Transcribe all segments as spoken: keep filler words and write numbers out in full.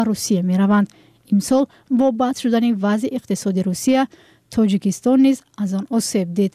روسیه می روند. امسال با بد شدن وضع اقتصادی روسیه، تاجیکستان نیز از آن آسیب دید.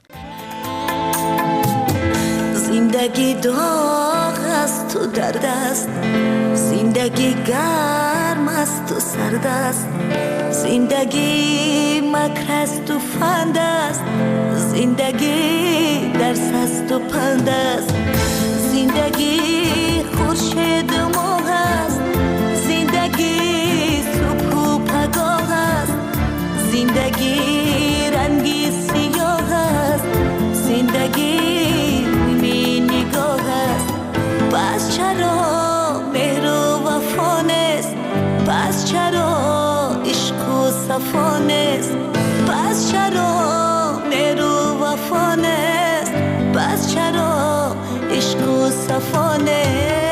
زندگی داغ است تو درد است، زندگی گرم است تو سرد است، زندگی مکر است و فند است، زندگی درس است و پند است، زندگی خورشید و ماه است، زندگی صبح و پگاه است، زندگی رنگی سیاه است، زندگی می نگاه است. پس چرا مهر و وفا نیست؟ پس چرا عشق و صفا نیست؟ پس چرا مهر و وفا نیست؟ پس چرا عشق و صفا نیست؟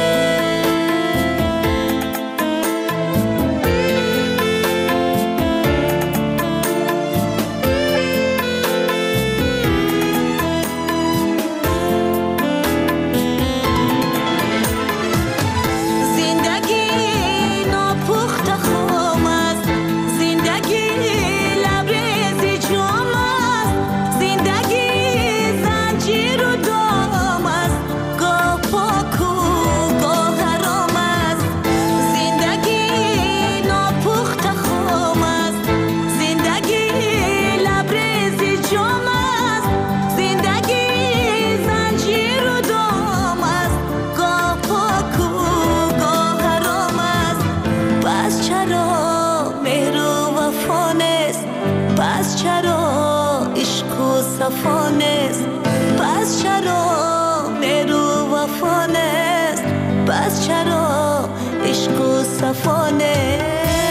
صفا نیست؟ پس چرا مهر و وفا نیست؟ پس چرا عشق و صفا نیست؟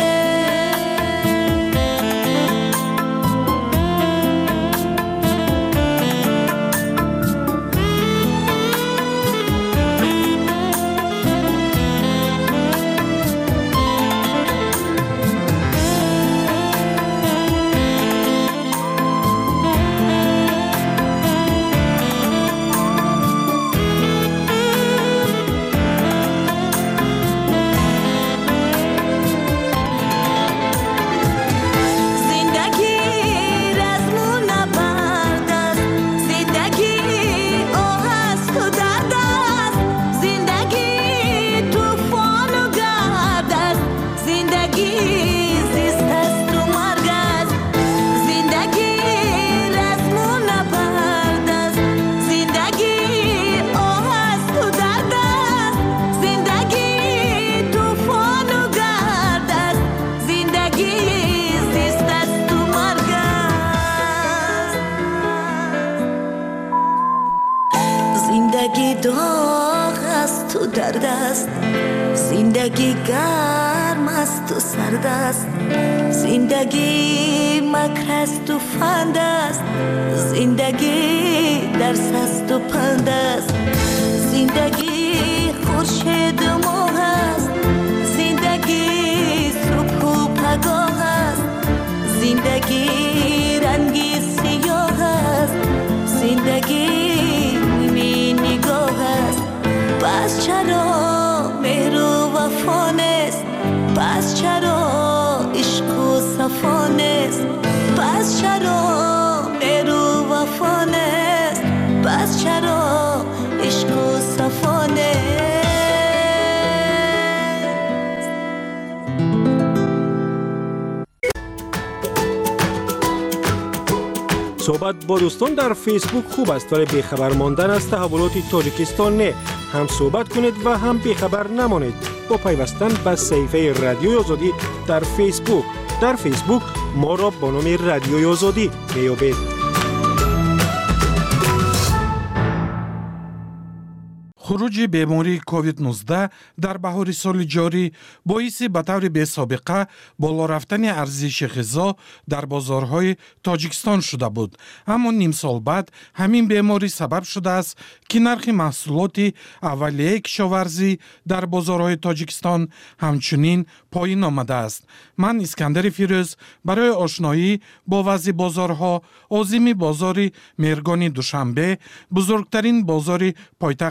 درد است، زندگی گرم است و سرد است، زندگی مکر است و فند است، زندگی درس است و پند است، زندگی خورشید و ماه است، زندگی صبح و پگاه است، زندگی رنگی سیاه است، زندگی می نگاه است. پس چرا مهر و وفا نیست؟ پس چرا عشق و صفا نیست؟ پس چرا مهر و وفا نیست؟ پس چرا عشق و صفا نیست؟ صحبت با دوستان در فیسبوک خوب است، ولی بیخبر ماندن از تحولات تاجیکستان نه. هم صحبت کنید و هم بیخبر نمانید با پیوستن به صفحه رادیوی آزادی در فیسبوک. در فیسبوک ما را با نام رادیوی آزادی میابید. خروج بیماری کووید نوزده در بهار سال جاری باعث به طور بی‌سابقه بالا رفتن ارزش غذا در بازارهای تاجیکستان شده بود. اما نیم سال بعد همین بیماری سبب شده است که نرخ محصولات اولیه کشاورزی در بازارهای تاجیکستان همچنین پایین آمده است. من اسکندر فیروز برای آشنایی با وضع بازارها عازم بازار میرگانی دوشنبه، بزرگترین بازار پایتخت تاجیکستان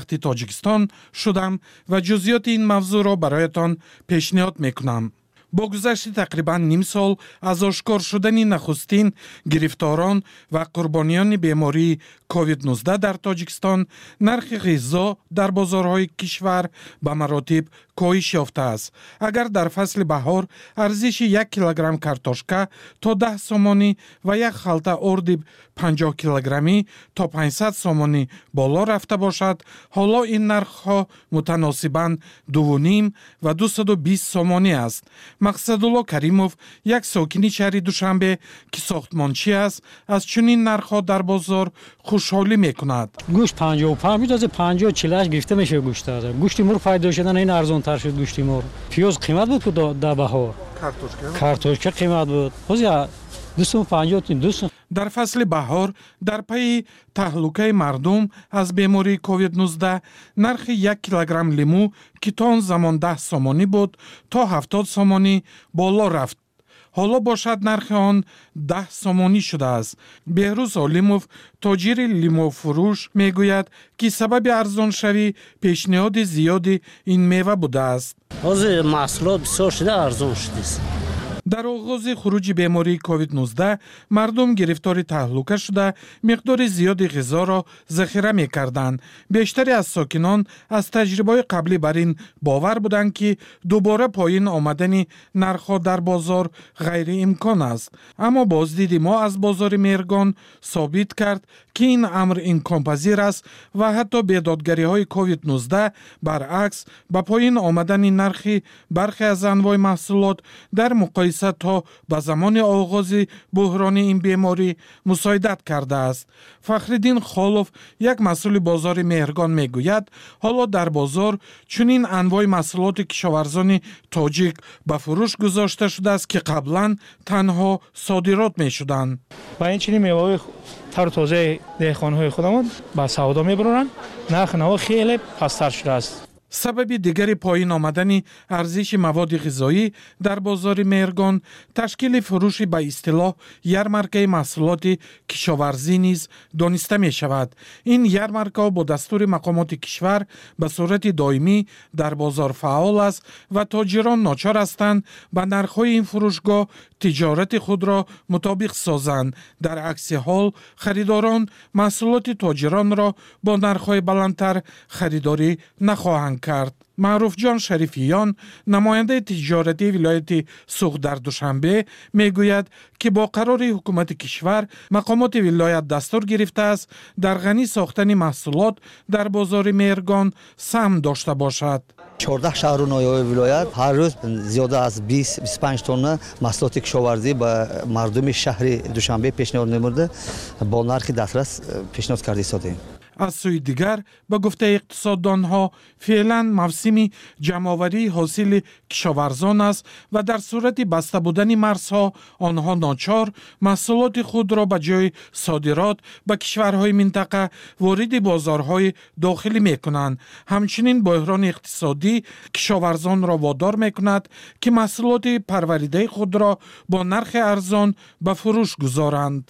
تاجیکستان شدم و جزئیات این موضوع را برایتان پیشنهاد میکنم. با گذشت تقریبا نیم سال از آشکار شدن نخستین گرفتاران و قربانیان بیماری کووید نوزده در تاجیکستان، نرخ غذا در بازارهای کشور به مراتب کاهش یافته است. اگر در فصل بهار ارزش یک کیلوگرم کارتوشکا تا ده سومانی و یک خلطه اردیب پنجاه کیلوگرمی تا پانصد سومانی بالا رفته باشد، حالا این نرخ‌ها متناسباً دو و نیم و دویست و بیست سومانی است. مقصدالله کریموف، یک ساکن شهر دوشنبه که ساختمانچی است، از چنین نرخ‌ها در بازار خوشحالی می‌کند. گوشت پنجاه و پنج میتازه پنجاه و چهل گرفته میشه گوشت داره. گوشت مرغ پیدا شدن این ارزان تر شد. گوشت مرغ پیاز قیمت بود که در بهار کارتوشکا کارتوشکا قیمت بود. حاضر دویست و پنجاه دویست. در فصل بهار در پی تهلکه مردم از بیماری کووید نوزده، نرخ یک کیلوگرم لیمو که تا آن زمان ده سومانی بود تا هفتاد سومانی بالا رفت. حالا باشد نرخ آن ده سومانی شده است. بهروز علیموف، تاجر لیمو فروش، میگوید که سبب ارزان شوی پیشنهاد زیادی این میوه بوده است. حاضر محصولات بسیار شده ارزان شده است. در آغاز خروج بیماری کووید نوزده، مردم گرفتار تهلکه شده مقدار زیادی غذا را ذخیره می کردند. بیشتری از ساکنان از تجربه قبلی بر این باور بودند که دوباره پایین آمدن نرخ‌ها در بازار غیر امکان است. اما بازدید ما از بازار میرگان ثابت کرد که این امر امکان پذیر است و حتی بیدادگری های کووید نوزده برعکس با پایین آمدن نرخ برخی از انواع محصولات در مقایسه تا به زمان آغاز بحران این بیماری مساعدت کرده است. فخرالدین خالوف، یک مسئول بازار مهرگان، میگوید حالا در بازار چنین انواع محصولات کشاورزان تاجیک به فروش گذاشته شده است که قبلا تنها صادرات میشدند. با این چنین میوه تر تازه دهقان‌های خودمون با سودا میبرند، نرخ نوا خیلی پستر شده است. سبب دیگری پایین آمدن ارزش مواد غذایی در بازار مهرگان تشکیل فروش به اصطلاح یارمارکه محصولات کشاورزی نیز دانسته می شود. این یارمارکه با دستور مقامات کشور به صورت دائمی در بازار فعال است و تاجران ناچار هستند به نرخ‌های این فروشگاه تجارت خود را مطابق سازند. در عکس حال خریداران محصولات تاجران را با نرخ‌های بلندتر خریداری نخواهند کرد. معروف جان شریفیان، نماینده تجارتی ولایت سوق در دوشنبه، میگوید که با قرار حکومت کشور مقامات ولایت دستور گرفته است در غنی ساختن محصولات در بازار مهرگان سهم داشته باشد. چهارده شهر و نایای ولایت هر روز زیاده از بیست تا بیست و پنج تن محصولات کشاورزی به مردم شهر دوشنبه پیشنهاد نموده با نرخ دسترس پیشنهاد کرده ساده. از سوی دیگر به گفته اقتصاددانها فعلا موسم جمع‌آوری حاصل کشاورزان است و در صورت بسته بودن مرزها آنها ناچار محصولات خود را به جای صادرات به کشورهای منطقه وارد بازارهای داخلی می‌کنند. همچنین بحران اقتصادی کشاورزان را وادار می‌کند که محصولات پروریده خود را با نرخ ارزان به فروش گذارند.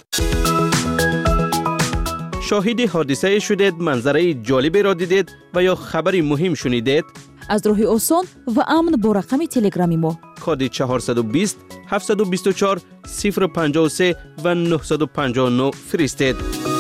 شاهد حادثه شدید، منظره جالبی را دیدید و یا خبری مهم شنیدید؟ از راه آسان و امن با رقم تلگرامی ما کد چهارصد و بیست هفتصد و بیست و چهار صفر پنجاه و سه و نهصد و پنجاه و نه فرستید.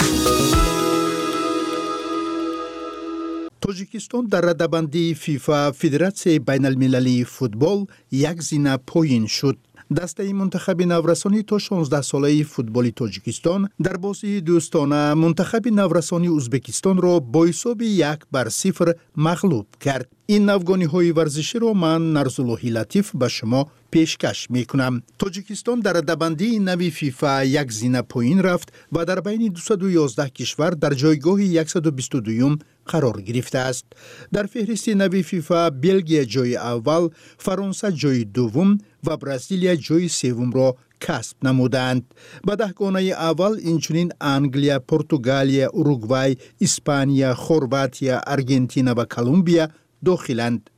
تاجیکستان در رده‌بندی فیفا فدراسیون بین المللی فوتبال یک زینه پایین شد. دسته منتخب نورسانی تا شانزده ساله فوتبال تاجیکستان در بازی دوستانه منتخب نورسانی ازبکستان را با حساب یک بر صفر مغلوب کرد. این نوگانی های ورزشی را من نرزاللهی لطیف به شما پیشکش می کنم. تاجیکستان در رده‌بندی نوی فیفا یک زینه پایین رفت و در بین دویست و یازده کشور در جایگاه صد و بیست و دو قرار گرفته است. در فهرست نوی فیفا بلژیک جای اول، فرانسه جای دوم و برزیل جای سوم را کسب نمودند. به دهگانه اول اینچنین انگلیا، پرتغالیا، اوروگوای، اسپانیا، خرواطیا، آرژانتین و کلمبیا داخلند.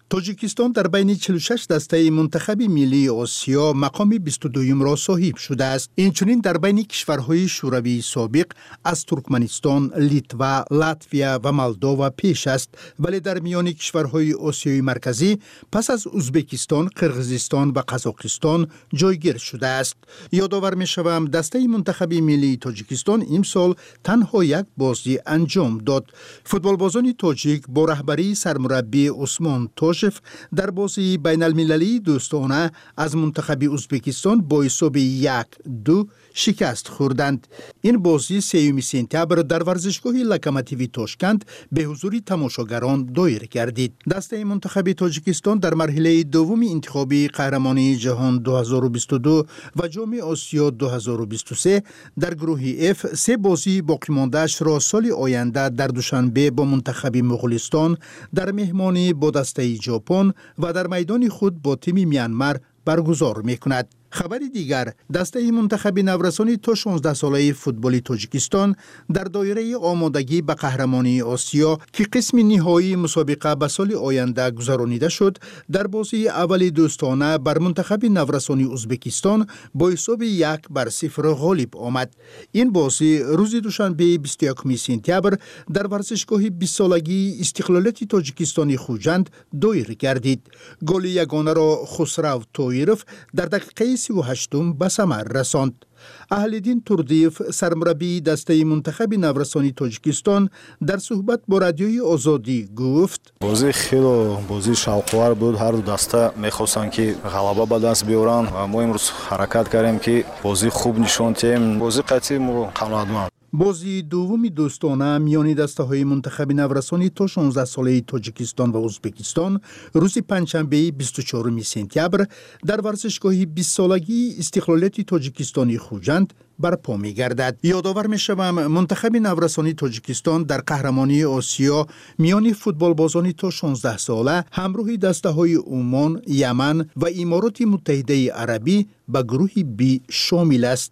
تاجیکستان در بین چهل و شش دسته منتخب ملی آسیا مقام بیست و دوم را صاحب شده است. اینچنین در بین کشورهای شوروی سابق از ترکمنستان، لیتوا، لاتویا و مولداوا پیش است، ولی در میان کشورهای آسیای مرکزی پس از ازبکستان، قرقیزستان و قزاقستان جایگیر شده است. یادآور می‌شوم دسته منتخب ملی تاجیکستان امسال تنها یک بازی انجام داد. فوتبالبازان تاجیک با رهبری سرمربی عثمان تاجف در بازی بین المللی دوستانه از منتخب ازبکستان با حساب یک دو شکست خوردند. این بازی سوم سپتامبر در ورزشگاه لوکوموتیو تاشکند به حضور تماشاگران دایر گردید. دسته منتخب تاجیکستان در مرحله دوم انتخابی قهرمانی جهان دو هزار و بیست و دو و جام آسیا دو هزار و بیست و سه در گروه اف سه بازی باقی مانده‌اش را سال آینده در دوشنبه با منتخب مغولستان، در مهمانی با دسته ژاپن و در میدان خود با تیم میانمار برگزار می‌کند. خبر دیگر، دسته منتخب نورسانی تا شانزده ساله فوتبال تاجیکستان در دایره آمادگی به قهرمانی آسیا که قسم نهایی مسابقه به سال آینده گذرانیده شد، در بازی اول دوستانه بر منتخب نورسانی ازبکستان با حساب یک بر صفر غالب آمد. این بازی روز دوشنبه بیست و یکم سپتامبر در ورزشگاه بیست سالگی استقلالیت تاجیکستان خوجند دایر گردید. گل یگانه را خسرو طایرف در دقیقه سی و هشتم به ثمر رساند. اهل‌دین تردیف سرمربی دسته منتخب نورسانی تاجیکستان در صحبت با رادیوی آزادی گفت: بازی خیلی بازی شوق‌آور بود. هر دو دسته می‌خواستند که غلبه به دست بیارن و ما امروز حرکت کردیم که بازی خوب نشون دادیم. بازی قطعی ما قناعتمند. بازی دومی دوستانه میان دسته‌های منتخب نورسانی تا شانزده ساله تاجیکستان و ازبکستان روز پنجشنبه بیست و چهارم سپتامبر در ورزشگاه بیست سالگی استقلالیت تاجیکستانی خوجند برپا می‌گردد. یادآور می‌شوم منتخب نورسانی تاجیکستان در قهرمانی آسیا میان فوتبالبازان تا شانزده ساله همراه دسته‌های عمان، یمن و امارات متحده عربی به گروه بی شامل است.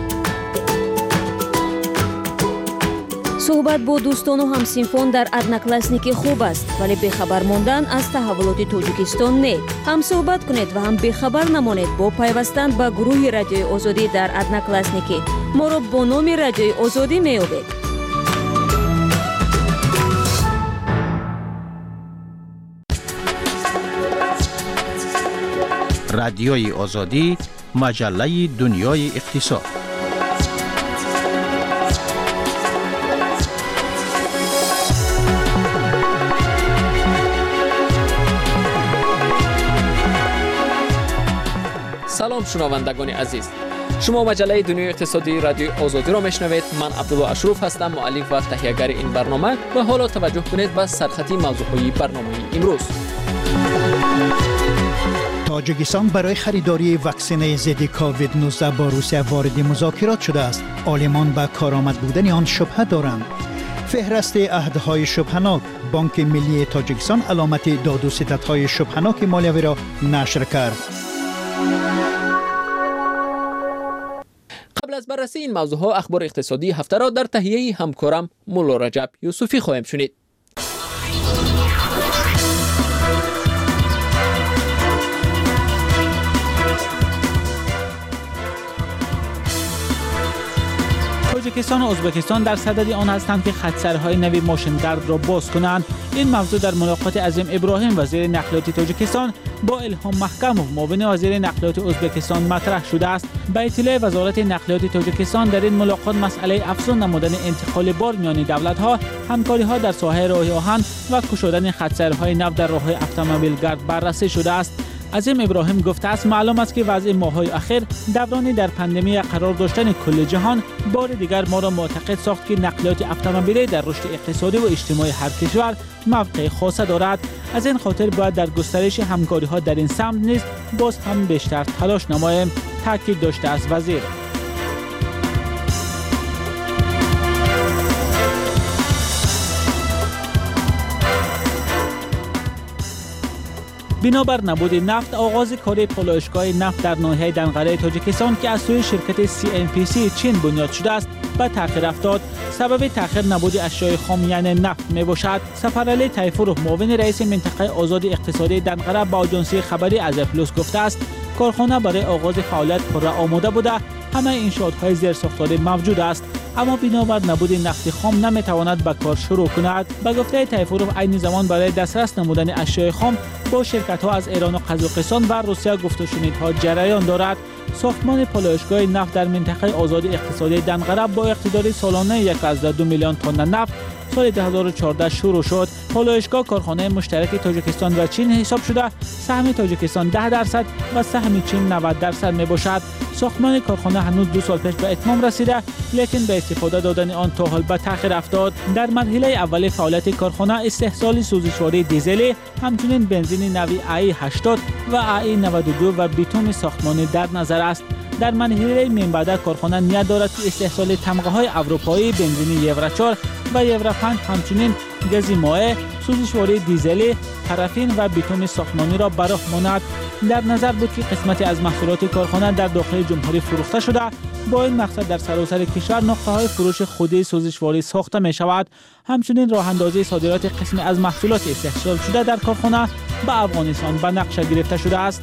صحبت با دوستان و همسنفان در ادناکلاسنیکی خوب است، ولی بخبر ماندن از تحولات تاجیکستان نه. هم صحبت کنید و هم بخبر نمانید با پیوستن به گروه رادیوی آزادی در ادناکلاسنیکی. ما را با نام رادیوی آزادی می‌یابید. رادیوی آزادی، مجله دنیای اقتصاد. سلام شنوندگان عزیز، شما مجله دنیای اقتصادی رادیو آزادی را میشنوید. من عبدالله اشرف هستم، مؤلف و تهیه‌گر این برنامه، و حالا توجه کنید به سرخطی موضوعهای برنامه امروز. تاجیکستان برای خریداری واکسن ضد کووید نوزده با روسیه وارد مذاکرات شده است. عالمان به کارآمد بودن آن شبهه دارند. فهرست عهدهای شبهناک، بانک ملی تاجیکستان علامت داد و ستدهای شبهناک مالیوی را نشر کرد. قبل از بررسی این موضوع ها، اخبار اقتصادی هفته را در تهیه همکارم مولا رجب یوسفی خواهیم شنید. تاجیکستان و ازبکستان در صدد آن هستند که خط‌سرهای نوی ماشین‌گرد را باز کنند. این موضوع در ملاقات عظیم ابراهیم وزیر نقلیات تاجیکستان با الهام محکموف معاون وزیر نقلیات ازبکستان مطرح شده است. به اطلاع وزارت نقلیات تاجیکستان، در این ملاقات مسئله افزون نمودن انتقال بار میان دولت‌ها، همکاری‌ها در ساحه راه آهن و گشودن خط‌سرهای نو در راه‌های اتومبیلگرد بررسی شده است. عظیم ابراهیم گفته است معلوم است که وضع ماه‌های اخیر دوران در پاندمی قرار داشتن کل جهان بار دیگر ما را معتقد ساخت که نقلیات اتومبیلی در رشد اقتصادی و اجتماعی هر کشور موقع خاصه دارد. از این خاطر باید در گسترش همکاری‌ها در این سمت نیز باز هم بیشتر تلاش نماییم، تاکید داشته است وزیر. بنابر نبود نفت، آغاز کار پالایشگاه نفت در ناحیه دنقره تاجیکستان که از سوی شرکت سی ام پی سی چین بنیاد شده است به تأخیر افتاد. سبب تأخیر نبود اشیاء خام یعنی نفت می باشد. سفرعلی طیفور، معاون رئیس منطقه آزاد اقتصادی دنقره به آژانس خبری از پلوس گفته است کارخانه برای آغاز فعالیت پر آماده بوده، همه انشاءات‌های زیرساختاری موجود است، اما بنابر نبود نفت خام نمیتواند به کار شروع کند. به گفته طیفورov عین زمان برای دسترس نمودن اشیاء خام با شرکت‌ها از ایران و قزاقستان و روسیه گفت و شنیدها جریان دارد. ساختمان پالایشگاه نفت در منطقه آزاد اقتصادی دنقره با اقتدار سالانه یک ممیز دو میلیون تن نفت سال دو هزار و چهارده شروع شد. پالایشگاه کارخانه مشترک تاجیکستان و چین حساب شده، سهم تاجیکستان ده درصد و سهم چین نود درصد می باشد. ساختمان کارخانه هنوز دو سال پیش به اتمام رسیده، لیکن به استفاده دادن آن تا حال به تأخیر افتاد. در مرحله اول فعالیت کارخانه استحصال سوزشواری دیزلی، همچنین بنزین نوی ای هشتاد و ای نود و دو و بیتوم ساختمانی در نظر است. در مرحله من بعد کارخانه نیت دارد که استحصال تمغه‌های اروپایی، بنزین یورو چهار و یورو پنج، همچنین گاز مایع، سوزشواری دیزلی، پارافین و بیتوم ساختمانی را به راه ماند. در نظر بود که قسمتی از محصولات کارخانه در داخل جمهوری فروخته شده. با این مقصد در سراسر کشور نقطه‌های فروش خودی سوزشواری ساخته می شود. همچنین راه اندازی صادرات قسمی از محصولات استحصال شده در کارخانه به افغانستان به نقشه گرفته شده است.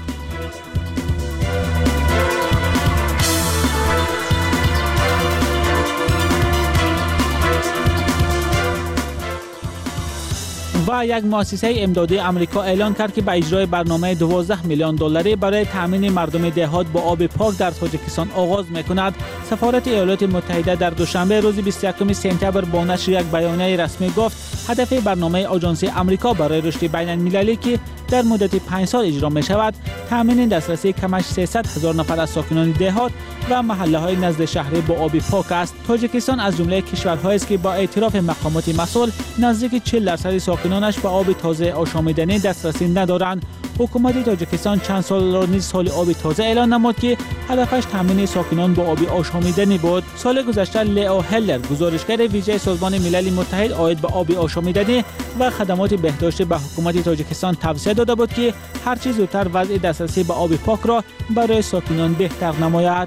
و یک مؤسسه امدادی آمریکا اعلان کرد که به اجرای برنامه دوازده میلیون دلاری برای تامین مردم دهات با آب پاک در تاجیکستان آغاز می‌کند. سفارت ایالات متحده در دوشنبه روز بیست و یکم سپتامبر با نشر یک بیانیه رسمی گفت هدف برنامه آژانس آمریکا برای رشد بین‌المللی که در مدت پنج سال اجرا می‌شود، تامین دسترسی کمش سیصد هزار نفر از ساکنان دهات و محله‌های نزد شهری با آب پاک است. تاجیکستان از جمله کشورهایی است که با اعتراف مقامات مسئول نزدیک چهل درصد ساکنانش به آب تازه آشامیدنی دسترسی ندارند. حکومت تاجیکستان چند سال را نیز سال آب تازه اعلان نمود که هدفش تامین ساکنان با آب آشامیدنی بود. سال گذشته لیو هلر، گزارشگر ویژه سازمان ملل متحد عاید به آب آشامیدنی و خدمات بهداشت به حکومت تاجیکستان توصیه داده بود که هر چه زودتر وضع دسترسی به آب پاک را برای ساکنان بهتر نماید.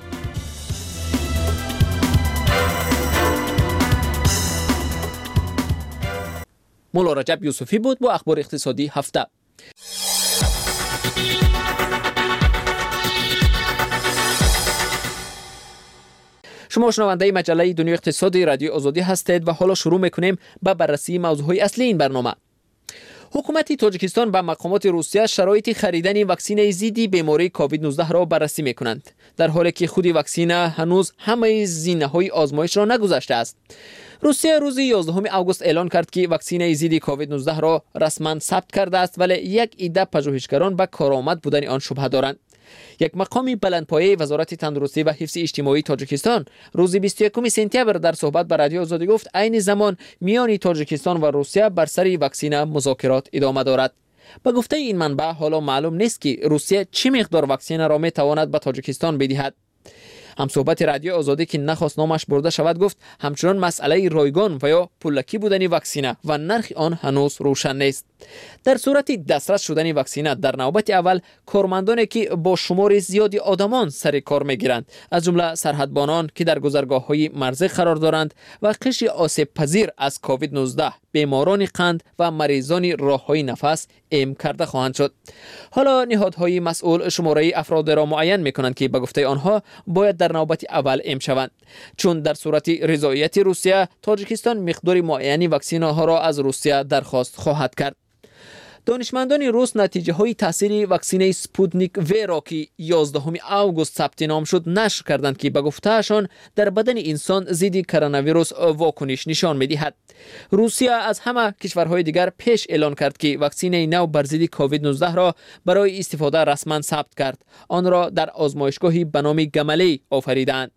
مولا رجب یوسفی بود با اخبار اقتصادی هفته. شما شنونده مجله دنیای اقتصادی رادیو آزادی هستید و حالا شروع میکنیم به بررسی موضوعهای اصلی این برنامه. حکومت تاجیکستان و مقامات روسیه شرایط خریدن واکسن ضد بیماری کووید نوزده را بررسی میکنند، در حالی که خود واکسن هنوز همه زینه‌های آزمایش را نگذشته است. روسیه روز یازدهم آگوست اعلان کرد که واکسن ضد کووید نوزده را رسما ثبت کرده است، ولی یک عده پژوهشگران به کارآمد بودن آن شبهه دارند. یک مقام بلندپایه وزارت تندرستی و حفظ اجتماعی تاجیکستان روز بیست و یکم سپتامبر در صحبت با رادیو آزادی گفت عین زمان میان تاجیکستان و روسیه بر سر واکسن مذاکرات ادامه دارد. با گفته این منبع حالا معلوم نیست که روسیه چه مقدار واکسن را میتواند به تاجیکستان بدهد. هم صحبت رادیو آزادی که نخواست نامش برده شود گفت همچنان مسئله رایگان و یا پولکی بودن واکسن و نرخ آن هنوز روشن نیست. در صورت دسترس شدن واکسن در نوبت اول کارمندانی که با شمار زیادی آدمان سر کار میگیرند، از جمله سرحدبانان که در گذرگاه‌های مرزی قرار دارند و قشر آسیب پذیر از کووید نوزده، بیماران قند و مریضان راه‌های نفس اعم کرده خواهند شد. حالا نهادهای مسئول شماره افراد را معین می‌کنند که به گفته آنها باید در نوبت اول اعم شوند، چون در صورت رضایت روسیه تاجیکستان مقدار معینی واکسن ها را از روسیه درخواست خواهد کرد. دانشمندان روس نتیجه های تاثیر واکسن سپوتنیک وی را که یازدهم آگوست ثبت نام شد نشر کردند که به گفتهشان در بدن انسان ضد کرونا ویروس واکنش نشان می‌دهد. روسیه از همه کشورهای دیگر پیش اعلان کرد که واکسن نو بر ضد کووید نوزده را برای استفاده رسما ثبت کرد. آن را در آزمایشگاهی به نام گملی آفریدند.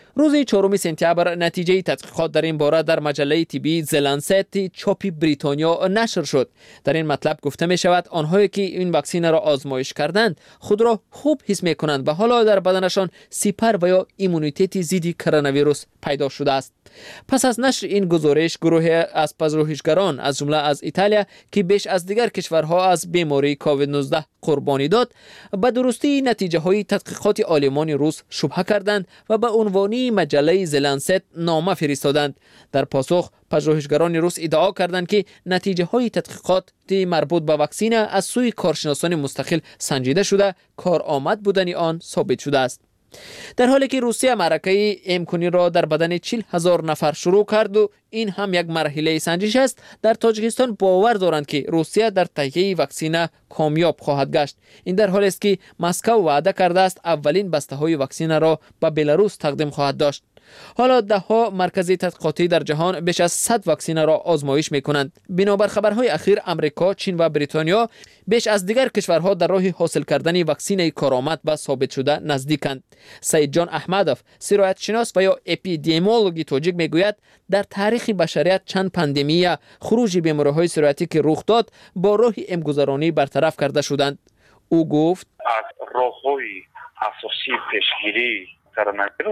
روز چهارم سپتامبر نتیجه تحقیقات در این باره در مجله طبی The Lancet چاپ بریتانیا نشر شد. در این مطلب گفته می شود آنهایی که این واکسن را آزمایش کردند خود را خوب حس می کنند و حالا در بدنشان سپر و یا ایمونیته ضد کرونا ویروس پیدا شده است. پس از نشر این گزارش گروه از پژوهشگران از جمله از ایتالیا که بیش از دیگر کشورها از بیماری کووید نوزده قربانی داد به درستی نتیجه های تحقیقات آلمان روس شبهه کردند و به عنوان مجله زلنست نامه فرستادند. در پاسخ پژوهشگران روس ادعا کردند که نتیجه های تحقیقات مربوط به واکسن از سوی کارشناسان مستقل سنجیده شده کارآمد بودن آن ثابت شده است. در حالی که روسیه معرکه امکنی را در بدن چهل هزار نفر شروع کرد و این هم یک مرحله سنجش است، در تاجیکستان باور دارند که روسیه در تهیه واکسن کامیاب خواهد گشت. این در حالی است که مسکو وعده کرده است اولین بسته های واکسن را به بلاروس تقدیم خواهد داشت. حالا ده ها مرکز تحقیقاتی در جهان بیش از صد واکسن را آزمایش می کنند. بنابر خبرهای اخیر امریکا، چین و بریتانیا بیش از دیگر کشورها در راه حاصل کردن واکسن کارآمد و ثابت شده نزدیکند. سید جان احمدوف، سرایت شناس و یا اپیدمیولوژی تاجیک میگوید در تاریخ بشریت چند پاندمی خروج بیماری‌های سرایتی که رخ داد با راه امگذرانی برطرف کرده شدند. او گفت از راه‌های اساسی پیشگیری کرونا ویروس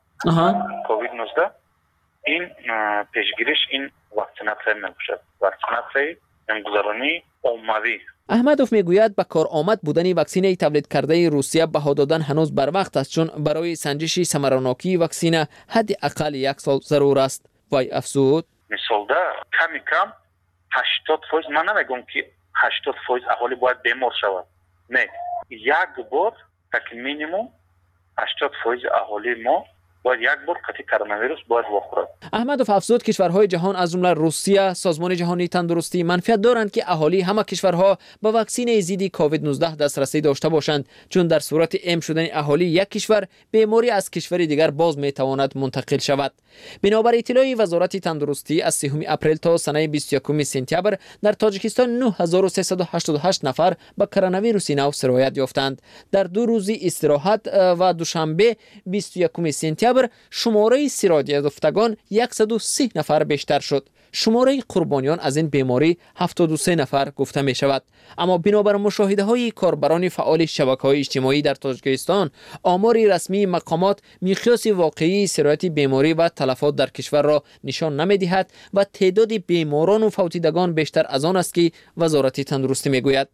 کووید نوزده این پیشگیریش این واکسیناسیون نمیشه، واکسیناسیون امگذرانی عمومی. احمدوف میگوید به کار آمد بودن واکسن تولید کرده روسیه بها دادن هنوز بر وقت است، چون برای سنجش ثمراناکی واکسن حد اقل یک سال ضرور است. وای افزود مثال ده کمی کم هشتاد فیصد، من نمیگم که هشتاد فیصد اهالی باید بیمار شود، نه، یک بار تک مینیمم هشتاد فیصد اهالی ما باید یک بار قطعی کرونا ویروس باید بخورد. احمدوف افزود کشورهای جهان از جمله روسیه، سازمان جهانی تندرستی منفیت دارند که اهالی همه کشورها به واکسن ضد کووید نوزده دسترسی داشته باشند، چون در صورت ام شدن اهالی یک کشور بیماری از کشور دیگر باز می تواند منتقل شود. بنابر اطلاع وزارت تندرستی از سوم اپریل تا سنه بیست و یکم سپتامبر در تاجیکستان نه هزار و سیصد و هشتاد و هشت نفر به کرونا ویروس نو سرایت یافتند. در دو روزی استراحت و دوشنبه بیست و یکم سپتامبر شماره سرایت یافتگان صد و سی نفر بیشتر شد. شماره قربانیان از این بیماری هفتاد و سه نفر گفته می شود. اما بنابر مشاهده های کاربران فعال شبکه‌های اجتماعی در تاجیکستان، آمار رسمی مقامات مقیاس واقعی سرایت بیماری و تلفات در کشور را نشان نمی دهد و تعداد بیماران و فوتیدگان بیشتر از آن است که وزارت تندرستی می گوید.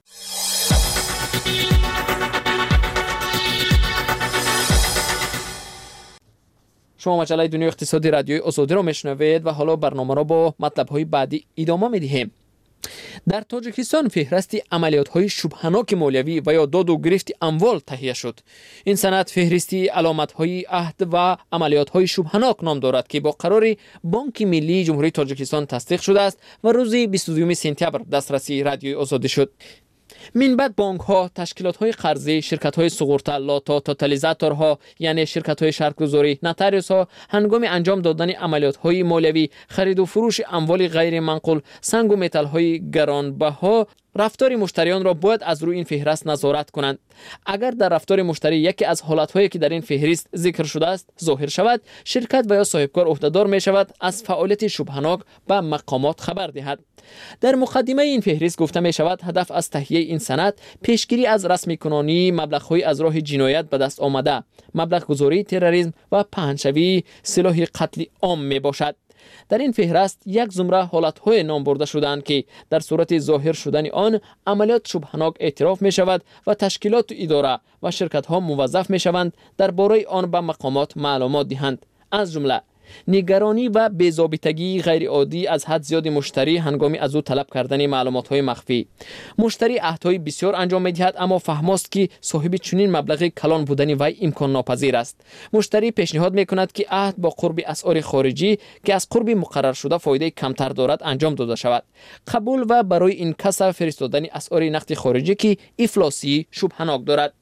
شما مجله دنیای اقتصادی رادیوی آزادی را میشنوید و حالا برنامه را با مطلب‌های بعدی ادامه می‌دهیم. در تاجیکستان فهرست عملیات‌های شبهه‌ناک مالیوی و یا داد و گرفت اموال تهیه شد. این سند فهرستی علامت‌های عهد و عملیات‌های شبهه‌ناک نام دارد که با قرار بانک ملی جمهوری تاجیکستان تصدیق شده است و روز بیست و دو سپتامبر دسترسی رادیوی آزادی شد. من بعد بانک ها، تشکیلات های قرضی، شرکت های سقورتا، لاتا، تاتالیزاتورها یعنی شرکت های شرطگزاری، نوتاریوس ها هنگام انجام دادن عملیات های مالیوی، خرید و فروش اموال غیر منقول، سنگ و متال های گرانبها، رفتار مشتریان را باید از روی این فهرست نظارت کنند. اگر در رفتار مشتری یکی از حالت‌هایی که در این فهرست ذکر شده است ظاهر شود، شرکت و یا صاحبکار عهده‌دار می شود از فعالیت شبهه‌ناک به مقامات خبر دهد. در مقدمه این فهرست گفته می شود هدف از تهیه این سند پیشگیری از رسمی کنانی مبلغ‌های از راه جنایت به دست آمده، مبلغ گذاری تروریسم و پهنشوی سلاح قتل عام می باشد. در این فهرست یک زمره حالت‌های نام برده شدند که در صورت ظاهر شدن آن عملیات شبهه‌ناک اعتراف می شود و تشکیلات اداره و شرکت‌ها موظف می شوند درباره آن به مقامات معلومات دهند. از جمله نگرانی و بی‌ضابطگی غیر عادی از حد زیاد مشتری هنگامی از او طلب کردن معلومات‌های مخفی. مشتری عهدهای بسیار انجام می‌دهد اما فهماست که صاحب چنین مبلغ کلان بودن وی امکان ناپذیر است. مشتری پیشنهاد می‌کند که عهد با قرب اسعار خارجی که از قرب مقرر شده فایده کمتر دارد انجام داده شود. قبول و برای این کسب فرستادن اسعار نقد خارجی که افلاسی شبهه‌ناک دارد.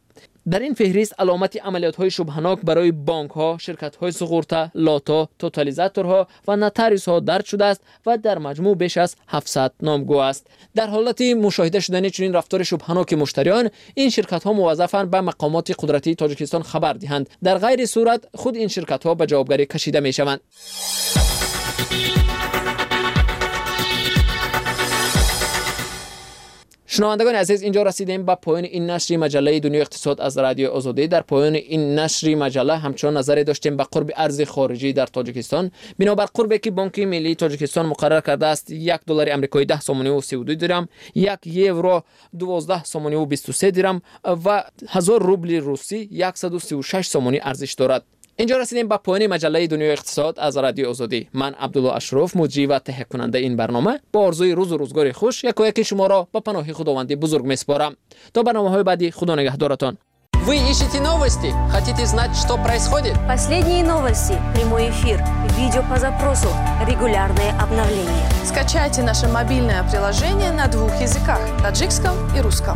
در این فهرست علامت عملیات‌های شبهناک برای بانک‌ها، شرکت‌های سقورتا، لاتا، توتالیزاتورها و نوتاریس‌ها درج شده است و در مجموع بیش از هفتصد نامگو است. در حالت مشاهده شدن چنین رفتار شبهناک مشتریان، این شرکت‌ها موظفند به مقامات قدرتی تاجیکستان خبر دهند. در غیر صورت خود این شرکت‌ها به جوابگری کشیده می‌شوند. شنوندگان عزیز، اینجا رسیدیم به پایان این نشر مجله دنیای اقتصاد از رادیو آزادی. در پایان این نشر مجله همچنان نظری داشتیم به قرب ارز خارجی در تاجیکستان. بنابر قربی که بانک ملی تاجیکستان مقرر کرده است، یک دلار آمریکایی ده سومانی و سی و دو درم، یک یورو دوازده سومانی و بیست و سه درم و هزار روبل روسی صد و سی و شش سومانی ارزش دارد. اینجا رسیدیم به پایان مجله دنیای اقتصاد از رادیو آزادی. من عبدالله اشرف، مجری و تهیه کننده این برنامه، با آرزوی روز و روزگار خوش یکایک شما را به پناه خداوند بزرگ میسپارم. تا برنامه‌های بعدی، خدا نگهدارتان. Вы ищете новости? Хотите знать, что происходит? Последние новости, прямой эфир, видео по запросу, регулярные обновления. Скачайте наше мобильное приложение на двух языках – таджикском и русском.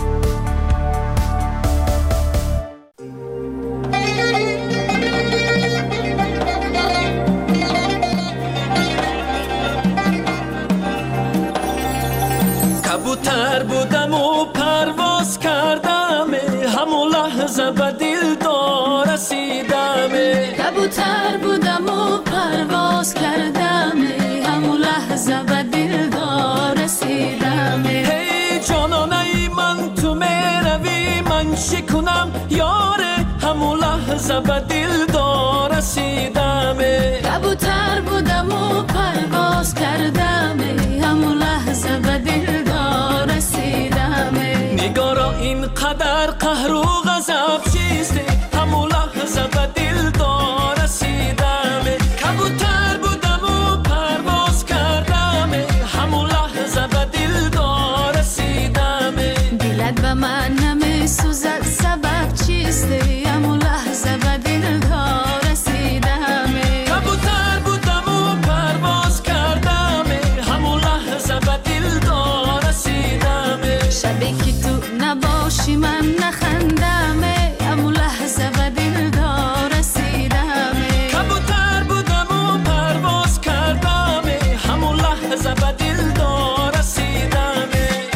کبوتر بودم و پرواز کردم، همون لحظه به دلدار رسیدم. کبوتر بودم و پرواز کردم، همون لحظه به دلدار رسیدم. هی جانانه من تو میروی من شکنم یاره، همون لحظه به دلدار رسیدم. کبوتر بودم و پرواز کردم، همون لحظه به دلدار رسیدم. نگارا اینقدر قهر و غضب چیسته، همون لحظه به دلدار رسیدم. کبوتر بودم و پرواز کردم، همون لحظه به دلدار رسیدم. دلت به من نمیسوزد سبب چیسته، همون لحظه به دلدار رسیدم. کبوتر بودم و پرواز کردم، همون لحظه به دلدار رسیدم. شبی که تو نباشی من نخندم، همون لحظه به دلدار رسیدم. کبوتر بودم و پرواز کردم، همون لحظه به دلدار رسیدم.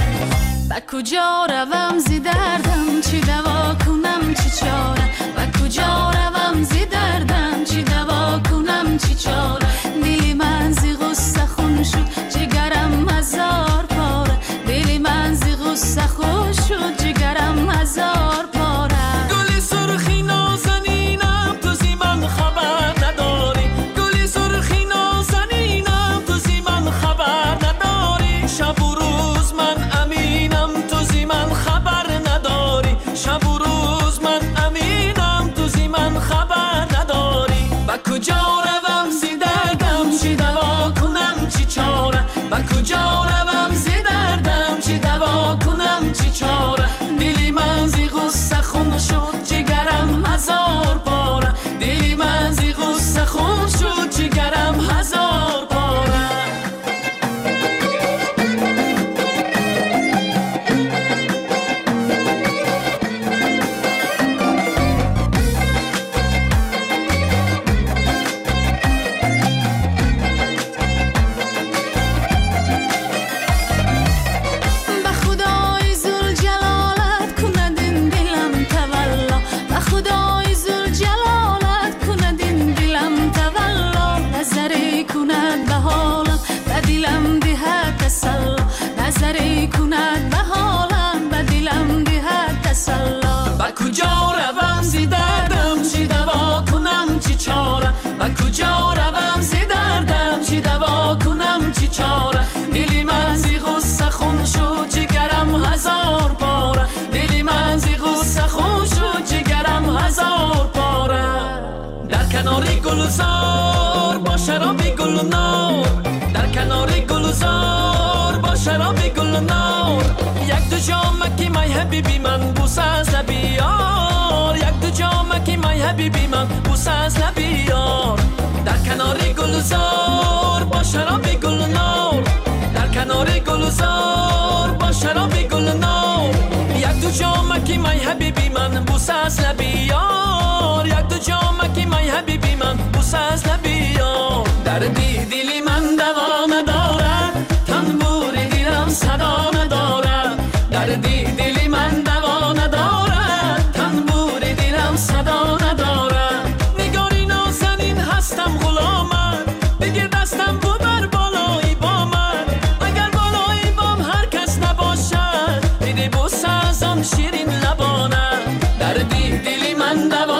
به کجا روم زی دردم، چی دوا کنم چی چاره. به کجا روم زی دردم، چی دوا کنم چی چاره. دلی من زی غصه خون شد، جگرم هزار پاره. دلی من زی غصه خون شد، جگرم هزار پاره. گلی سرخی نازنینم تو زی من خبر نداری. گلی سرخی نازنینم تو زی من خبر نداری. شب و روز من امینم تو زی من خبر نداری. شب و روز من امینم تو زی من خبر نداری. به کجا روم زی دردم، چی دوا کنم چی چاره. به کجا روم زی دردم، چی دوا کنم چی چاره. دلی من زی غصه خون شد، جگرم هزار پاره. دلی من زی غصه خون شد، جگرم هزار پاره. کجا روم زی دردم، چی دوا کنم چی چاره. و کجا روم زی دردم، چی دوا کنم چی چاره. دلی من زی غصه خون شد، جگرم هزار پاره. دلی من زی غصه خون شد، جگرم هزار پاره. در کنار گلزار با شراب گل نار. در کنار گلزار با شراب گل نار. یک دو جامکی مای حبیبی من بوس از لبیار. یک دو جامکی مای حبیبی من بوس از لبیار. در کنار گلزار با شراب گل نار. در کنار گلزار با شراب گل نار. یک دو جامکی مای حبیبی من من بوس از لبی یار یک دو جامکی مای حبیبی من بوس از لبی یار دردی دلی من دوا ندارد تنبور دیرم صدا ندارد دردی دلی من دوا ندارد تنبور دیرم صدا ندارد نگاری نازنین هستم غلامت بگیر دستم ببر بالای بامت اگر بالای بام هر کس نباشد میده بوس از آن شیرین لبانه دردی دلی من دوا